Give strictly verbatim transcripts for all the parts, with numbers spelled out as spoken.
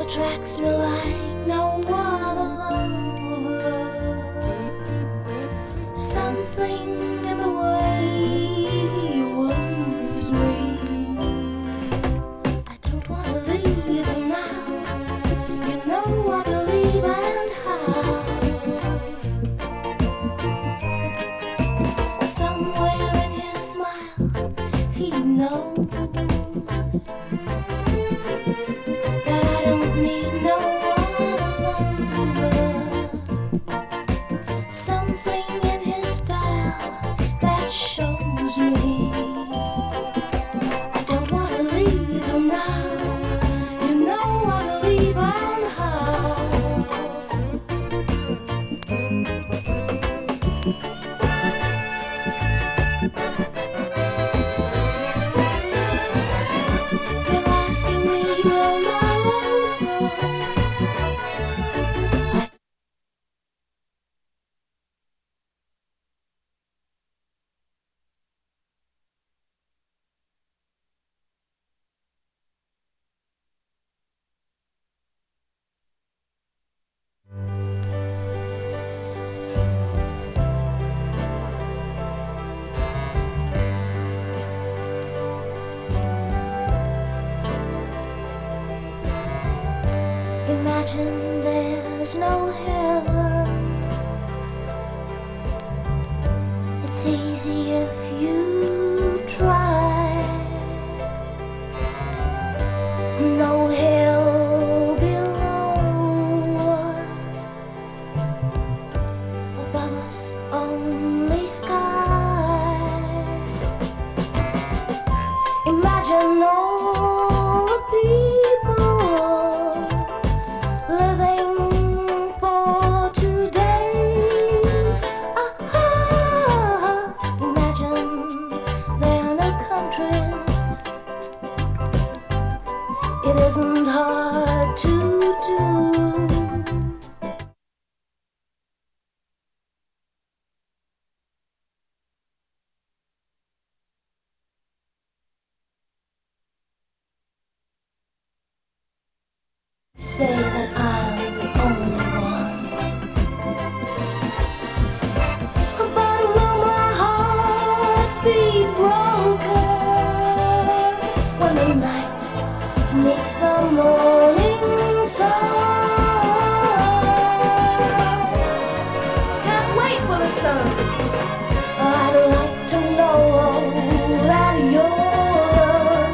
attracts me like no other love. Something in the way you woos me. I don't want to leave him now. You know I believe and how. Somewhere in his smile he knows that I don't need no other lover. Something in his style that shows me I don't want to leave him now. You know I believe and how. You're asking me, will my love grow? Imagine there's no heaven. It's easy if you try. No hell below us, above us only sky. Imagine all the people living for today. Ah, imagine there are no countries. It isn't hard to do. Say that I'm the only one, but will my heart be broken when the night meets the morning sun? Can't wait for the sun. I'd like to know that your love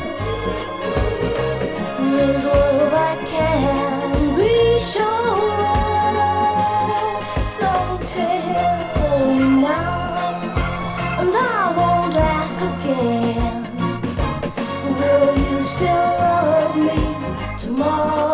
is love I can be sure of. So tell me now, and I won't ask again. Will you still love me tomorrow?